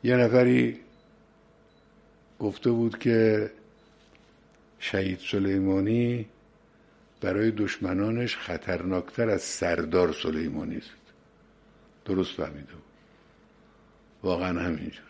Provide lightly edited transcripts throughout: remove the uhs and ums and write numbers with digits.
یه نفری گفته بود که شهید سلیمانی برای دشمنانش خطرناکتر از سردار سلیمانی است. درست فهمیده بود. واقعا همینجور.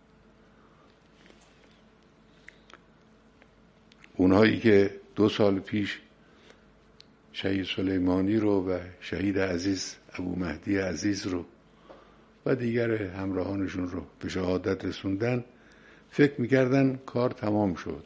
اونهایی که 2 سال پیش شهید سلیمانی رو و شهید عزیز ابو مهدی عزیز رو و دیگر همراهانشون رو به شهادت رسوندن، فکر میکردن کار تمام شد،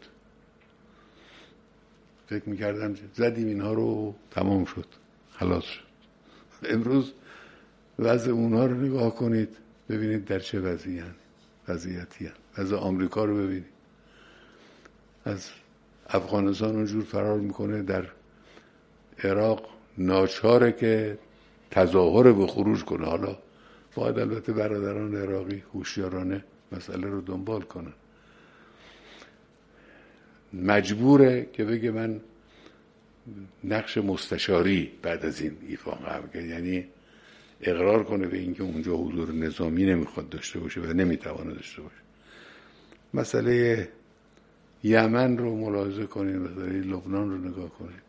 فکر میکردن زدیم اینها رو تمام شد، خلاص شد. امروز وضع اونها رو نگاه کنید، ببینید در چه وضعیتی هست. وضع آمریکا رو ببینید، از افغانستان اونجور فرار میکنه، در عراق ناچاره که تظاهر به خروج کنه. حالا باید البته برادران عراقی هوشیارانه مسئله رو دنبال کنن. مجبوره که بگه من نقش مستشاری بعد از این ایفا خواهم کرد، یعنی اقرار کنه به اینکه اونجا حضور نظامی نمیخواد داشته باشه و نمیتوانه داشته باشه. مسئله یمن رو ملاحظه کنید، مسئله لبنان رو نگاه کنید.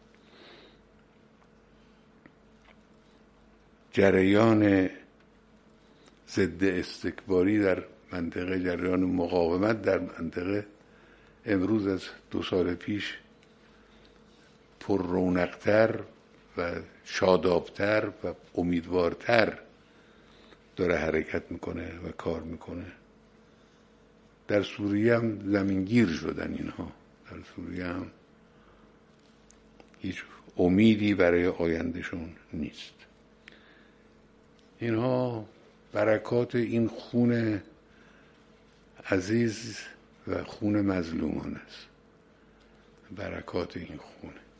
جریان ضد استکباری در منطقه، جریان مقاومت در منطقه امروز از 2 سال پیش پر رونق‌تر و شادابتر و امیدوارتر داره حرکت میکنه و کار میکنه. در سوریه هم زمینگیر شدن اینها، در سوریه هم هیچ امیدی برای آیندهشون نیست. اینها برکات این خون عزیز و خون مظلومان است، برکات این خونه.